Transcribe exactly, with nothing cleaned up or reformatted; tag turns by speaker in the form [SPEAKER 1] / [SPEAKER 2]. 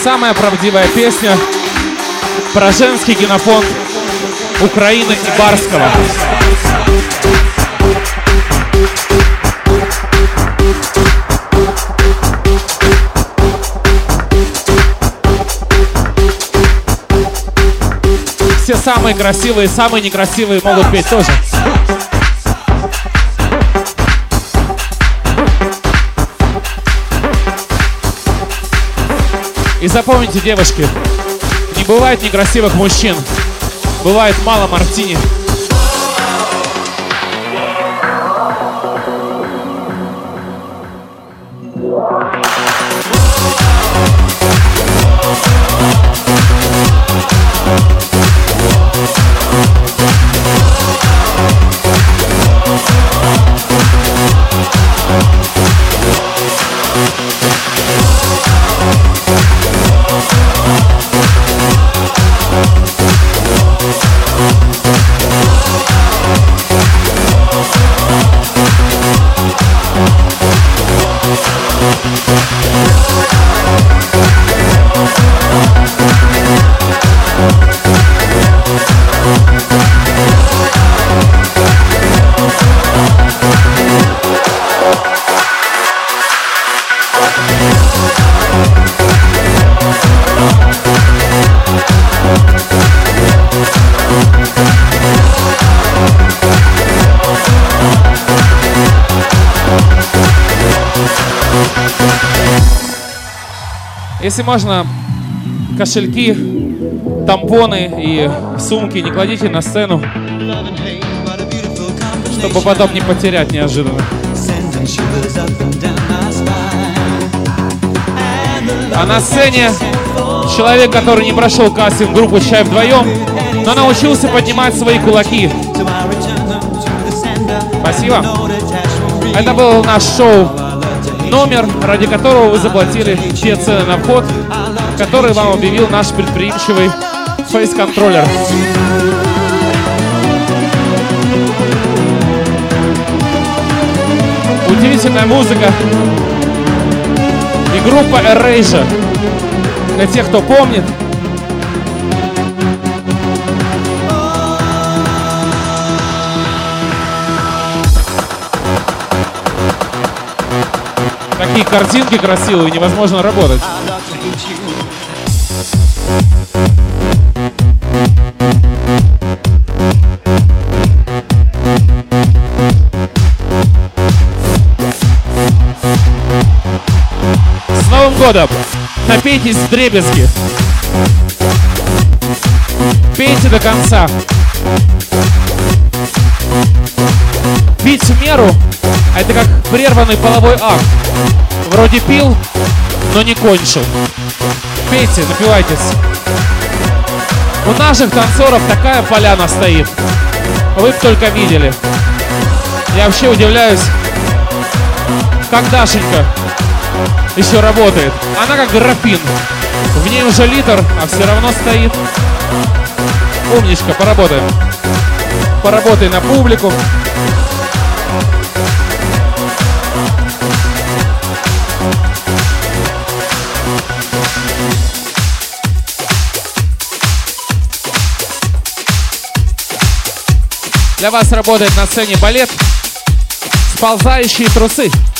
[SPEAKER 1] самая правдивая песня про женский генофонд Украины и Барского. Все самые красивые, самые некрасивые могут петь тоже. И запомните, девушки, не бывает некрасивых мужчин, бывает мало мартини. Если можно, кошельки, тампоны и сумки не кладите на сцену, чтобы потом не потерять неожиданно. А на сцене человек, который не прошел кастинг группы «Чай вдвоем», но научился поднимать свои кулаки. Спасибо. Это был наш шоу номер, ради которого вы заплатили те цены на вход, который вам объявил наш предприимчивый фейс-контроллер. Удивительная музыка и группа Erasure. Для тех, кто помнит. Такие картинки красивые, невозможно работать. С Новым годом! Напейтесь вдребезги! Пейте до конца! Пить в меру — это как прерванный половой акт. Вроде пил, но не кончил. Пейте, напивайтесь. У наших танцоров такая поляна стоит. Вы бы только видели. Я вообще удивляюсь, как Дашенька еще работает. Она как графин. В ней уже литр, а все равно стоит. Умничка, поработаем. Поработай на публику. Для вас работает на сцене балет «Сползающие трусы».